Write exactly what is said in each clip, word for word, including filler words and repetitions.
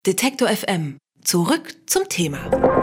Detektor F M. Zurück zum Thema.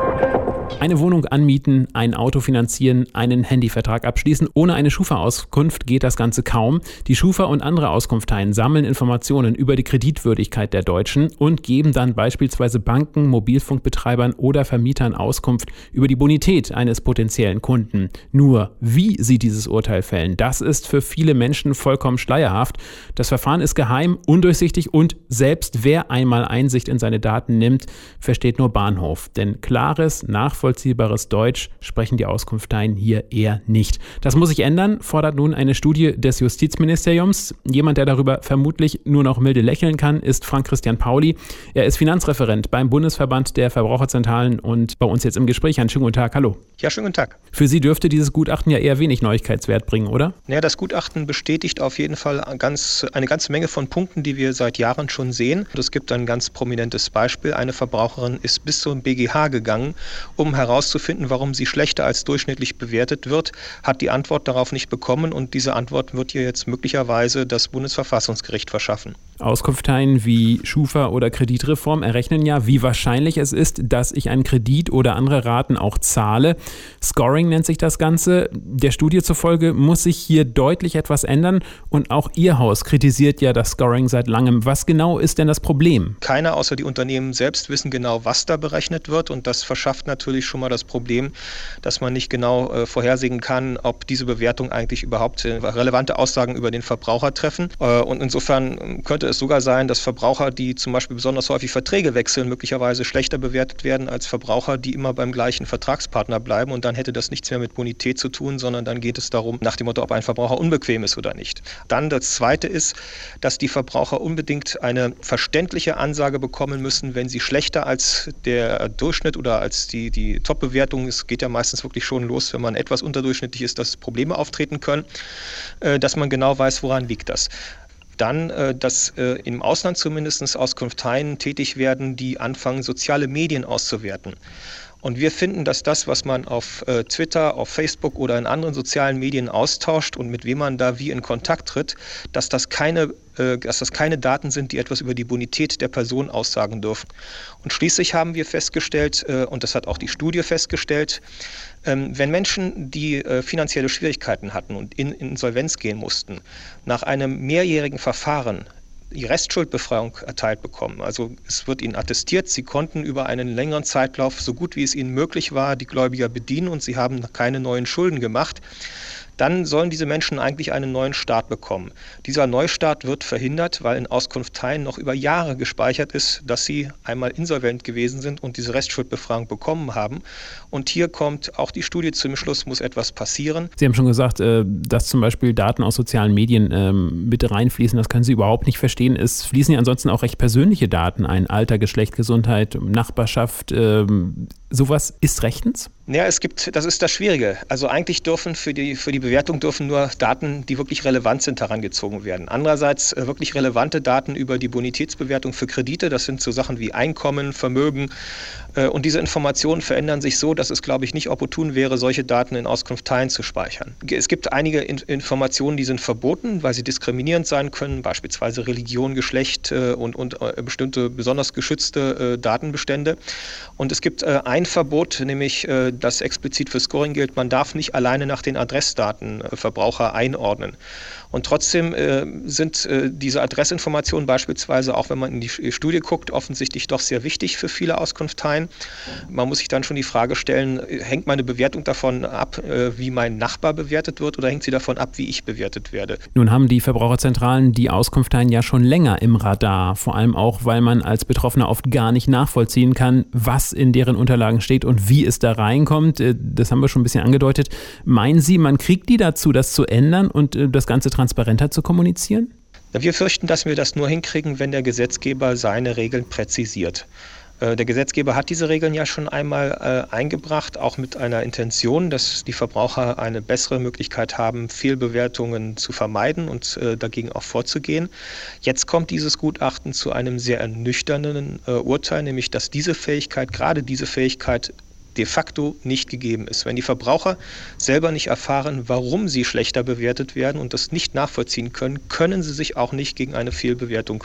Eine Wohnung anmieten, ein Auto finanzieren, einen Handyvertrag abschließen. Ohne eine Schufa-Auskunft geht das Ganze kaum. Die Schufa und andere Auskunfteien sammeln Informationen über die Kreditwürdigkeit der Deutschen und geben dann beispielsweise Banken, Mobilfunkbetreibern oder Vermietern Auskunft über die Bonität eines potenziellen Kunden. Nur, wie sie dieses Urteil fällen, das ist für viele Menschen vollkommen schleierhaft. Das Verfahren ist geheim, undurchsichtig und selbst wer einmal Einsicht in seine Daten nimmt, versteht nur Bahnhof. Denn klares, nachvollziehbares Nachvollziehbares Deutsch sprechen die Auskunfteien hier eher nicht. Das muss sich ändern, fordert nun eine Studie des Justizministeriums. Jemand, der darüber vermutlich nur noch milde lächeln kann, ist Frank-Christian Pauli. Er ist Finanzreferent beim Bundesverband der Verbraucherzentralen und bei uns jetzt im Gespräch. Einen schönen guten Tag, hallo. Ja, schönen guten Tag. Für Sie dürfte dieses Gutachten ja eher wenig Neuigkeitswert bringen, oder? Naja, das Gutachten bestätigt auf jeden Fall ganz, eine ganze Menge von Punkten, die wir seit Jahren schon sehen. Es gibt ein ganz prominentes Beispiel. Eine Verbraucherin ist bis zum B G H gegangen, um herauszufinden, warum sie schlechter als durchschnittlich bewertet wird, hat die Antwort darauf nicht bekommen und diese Antwort wird ihr jetzt möglicherweise das Bundesverfassungsgericht verschaffen. Auskunfteien wie Schufa oder Kreditreform errechnen ja, wie wahrscheinlich es ist, dass ich einen Kredit oder andere Raten auch zahle. Scoring nennt sich das Ganze. Der Studie zufolge muss sich hier deutlich etwas ändern und auch Ihr Haus kritisiert ja das Scoring seit langem. Was genau ist denn das Problem? Keiner außer die Unternehmen selbst wissen genau, was da berechnet wird und das verschafft natürlich schon mal das Problem, dass man nicht genau äh, vorhersehen kann, ob diese Bewertung eigentlich überhaupt äh, relevante Aussagen über den Verbraucher treffen. Äh, und insofern könnte es sogar sein, dass Verbraucher, die zum Beispiel besonders häufig Verträge wechseln, möglicherweise schlechter bewertet werden als Verbraucher, die immer beim gleichen Vertragspartner bleiben und dann hätte das nichts mehr mit Bonität zu tun, sondern dann geht es darum, nach dem Motto, ob ein Verbraucher unbequem ist oder nicht. Dann das Zweite ist, dass die Verbraucher unbedingt eine verständliche Ansage bekommen müssen, wenn sie schlechter als der Durchschnitt oder als die, die Top-Bewertung, es geht ja meistens wirklich schon los, wenn man etwas unterdurchschnittlich ist, dass Probleme auftreten können, dass man genau weiß, woran liegt das. Dann, dass im Ausland zumindest Auskunfteien tätig werden, die anfangen, soziale Medien auszuwerten. Und wir finden, dass das, was man auf äh, Twitter, auf Facebook oder in anderen sozialen Medien austauscht und mit wem man da wie in Kontakt tritt, dass das keine, äh, dass das keine Daten sind, die etwas über die Bonität der Person aussagen dürfen. Und schließlich haben wir festgestellt, äh, und das hat auch die Studie festgestellt, ähm, wenn Menschen, die äh, finanzielle Schwierigkeiten hatten und in, in Insolvenz gehen mussten, nach einem mehrjährigen Verfahren die Restschuldbefreiung erteilt bekommen. Also es wird ihnen attestiert, sie konnten über einen längeren Zeitlauf, so gut wie es ihnen möglich war, die Gläubiger bedienen und sie haben keine neuen Schulden gemacht. Dann sollen diese Menschen eigentlich einen neuen Start bekommen. Dieser Neustart wird verhindert, weil in Auskunfteien noch über Jahre gespeichert ist, dass sie einmal insolvent gewesen sind und diese Restschuldbefreiung bekommen haben. Und hier kommt auch die Studie zum Schluss, muss etwas passieren. Sie haben schon gesagt, dass zum Beispiel Daten aus sozialen Medien mit reinfließen. Das können Sie überhaupt nicht verstehen. Es fließen ja ansonsten auch recht persönliche Daten ein. Alter, Geschlecht, Gesundheit, Nachbarschaft. Sowas ist rechtens? Ja, es gibt, das ist das Schwierige. Also eigentlich dürfen für die, für die Bewertung dürfen nur Daten, die wirklich relevant sind, herangezogen werden. Andererseits äh, wirklich relevante Daten über die Bonitätsbewertung für Kredite, das sind so Sachen wie Einkommen, Vermögen. Äh, und diese Informationen verändern sich so, dass es, glaube ich, nicht opportun wäre, solche Daten in Auskunfteien zu speichern. Es gibt einige in, Informationen, die sind verboten, weil sie diskriminierend sein können, beispielsweise Religion, Geschlecht äh, und, und äh, bestimmte besonders geschützte äh, Datenbestände. Und es gibt äh, ein Verbot, nämlich äh, das explizit für Scoring gilt, man darf nicht alleine nach den Adressdaten äh, Verbraucher einordnen. Und trotzdem äh, sind äh, diese Adressinformationen beispielsweise, auch wenn man in die Studie guckt, offensichtlich doch sehr wichtig für viele Auskunfteien. Man muss sich dann schon die Frage stellen, hängt meine Bewertung davon ab, äh, wie mein Nachbar bewertet wird oder hängt sie davon ab, wie ich bewertet werde? Nun haben die Verbraucherzentralen die Auskunfteien ja schon länger im Radar, vor allem auch, weil man als Betroffener oft gar nicht nachvollziehen kann, was in deren Unterlagen steht und wie es da reinkommt. Das haben wir schon ein bisschen angedeutet. Meinen Sie, man kriegt die dazu, das zu ändern und das Ganze transparenter zu kommunizieren? Wir fürchten, dass wir das nur hinkriegen, wenn der Gesetzgeber seine Regeln präzisiert. Der Gesetzgeber hat diese Regeln ja schon einmal äh, eingebracht, auch mit einer Intention, dass die Verbraucher eine bessere Möglichkeit haben, Fehlbewertungen zu vermeiden und äh, dagegen auch vorzugehen. Jetzt kommt dieses Gutachten zu einem sehr ernüchternden äh, Urteil, nämlich dass diese Fähigkeit, gerade diese Fähigkeit, de facto nicht gegeben ist. Wenn die Verbraucher selber nicht erfahren, warum sie schlechter bewertet werden und das nicht nachvollziehen können, können sie sich auch nicht gegen eine Fehlbewertung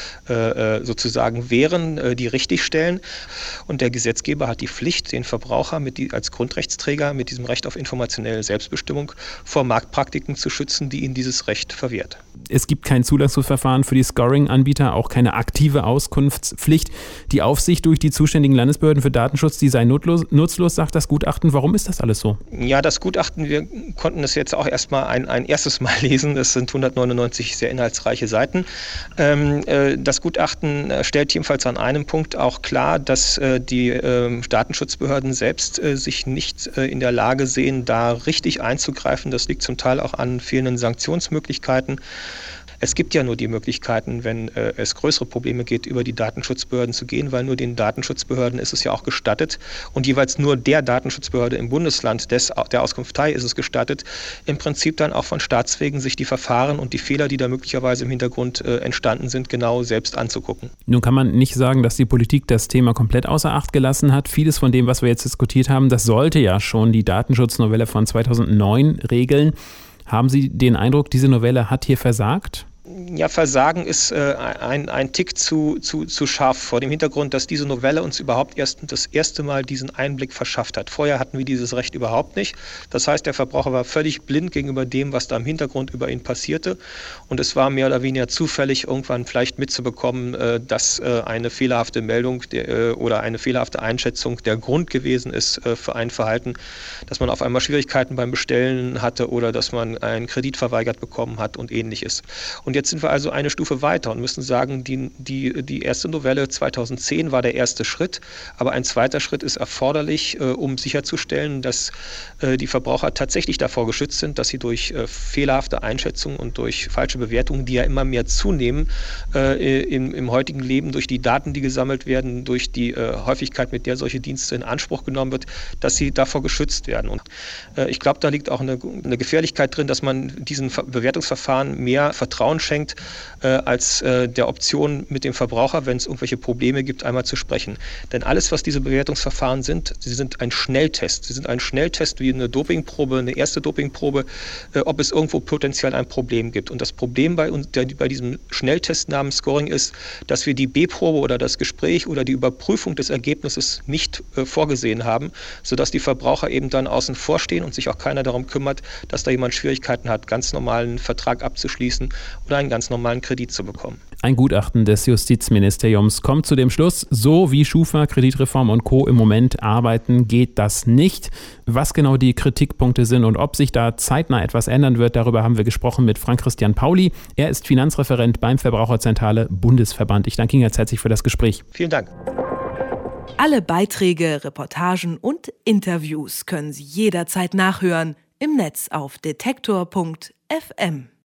äh, sozusagen wehren, äh, die richtigstellen. Und der Gesetzgeber hat die Pflicht, den Verbraucher mit die, als Grundrechtsträger mit diesem Recht auf informationelle Selbstbestimmung vor Marktpraktiken zu schützen, die ihnen dieses Recht verwehrt. Es gibt kein Zulassungsverfahren für die Scoring-Anbieter, auch keine aktive Auskunftspflicht. Die Aufsicht durch die zuständigen Landesbehörden für Datenschutz, die sei nutzlos, nutzlos, sagt das Gutachten. Warum ist das alles so? Ja, das Gutachten, wir konnten es jetzt auch erstmal ein, ein erstes Mal lesen. Das sind hundertneunundneunzig sehr inhaltsreiche Seiten. Ähm, äh, das Gutachten stellt jedenfalls an einem Punkt auch klar, dass äh, die äh, Datenschutzbehörden selbst äh, sich nicht äh, in der Lage sehen, da richtig einzugreifen. Das liegt zum Teil auch an fehlenden Sanktionsmöglichkeiten. Es gibt ja nur die Möglichkeiten, wenn äh, es größere Probleme geht, über die Datenschutzbehörden zu gehen, weil nur den Datenschutzbehörden ist es ja auch gestattet und jeweils nur der Datenschutzbehörde im Bundesland des, der Auskunftei ist es gestattet, im Prinzip dann auch von Staatswegen sich die Verfahren und die Fehler, die da möglicherweise im Hintergrund äh, entstanden sind, genau selbst anzugucken. Nun kann man nicht sagen, dass die Politik das Thema komplett außer Acht gelassen hat. Vieles von dem, was wir jetzt diskutiert haben, das sollte ja schon die Datenschutznovelle von zweitausendneun regeln. Haben Sie den Eindruck, diese Novelle hat hier versagt? Ja, Versagen ist äh, ein, ein Tick zu, zu, zu scharf vor dem Hintergrund, dass diese Novelle uns überhaupt erst das erste Mal diesen Einblick verschafft hat. Vorher hatten wir dieses Recht überhaupt nicht. Das heißt, der Verbraucher war völlig blind gegenüber dem, was da im Hintergrund über ihn passierte. Und es war mehr oder weniger zufällig, irgendwann vielleicht mitzubekommen, äh, dass äh, eine fehlerhafte Meldung der, äh, oder eine fehlerhafte Einschätzung der Grund gewesen ist äh, für ein Verhalten, dass man auf einmal Schwierigkeiten beim Bestellen hatte oder dass man einen Kredit verweigert bekommen hat und ähnliches. Und jetzt sind wir also eine Stufe weiter und müssen sagen, die, die, die erste Novelle zweitausendzehn war der erste Schritt, aber ein zweiter Schritt ist erforderlich, äh, um sicherzustellen, dass äh, die Verbraucher tatsächlich davor geschützt sind, dass sie durch äh, fehlerhafte Einschätzungen und durch falsche Bewertungen, die ja immer mehr zunehmen äh, im, im heutigen Leben, durch die Daten, die gesammelt werden, durch die äh, Häufigkeit, mit der solche Dienste in Anspruch genommen wird, dass sie davor geschützt werden. Und äh, ich glaube, da liegt auch eine, eine Gefährlichkeit drin, dass man diesen Bewertungsverfahren mehr Vertrauen schenkt, äh, als äh, der Option mit dem Verbraucher, wenn es irgendwelche Probleme gibt, einmal zu sprechen. Denn alles, was diese Bewertungsverfahren sind, sie sind ein Schnelltest. Sie sind ein Schnelltest wie eine Dopingprobe, eine erste Dopingprobe, äh, ob es irgendwo potenziell ein Problem gibt. Und das Problem bei, uns, der, bei diesem Schnelltest namens Scoring ist, dass wir die B-Probe oder das Gespräch oder die Überprüfung des Ergebnisses nicht äh, vorgesehen haben, sodass die Verbraucher eben dann außen vor stehen und sich auch keiner darum kümmert, dass da jemand Schwierigkeiten hat, ganz normalen Vertrag abzuschließen oder einen ganz normalen Kredit zu bekommen. Ein Gutachten des Justizministeriums kommt zu dem Schluss, so wie Schufa, Kreditreform und Co. im Moment arbeiten, geht das nicht. Was genau die Kritikpunkte sind und ob sich da zeitnah etwas ändern wird, darüber haben wir gesprochen mit Frank-Christian Pauli. Er ist Finanzreferent beim Verbraucherzentrale Bundesverband. Ich danke Ihnen ganz herzlich für das Gespräch. Vielen Dank. Alle Beiträge, Reportagen und Interviews können Sie jederzeit nachhören im Netz auf detektor punkt f m.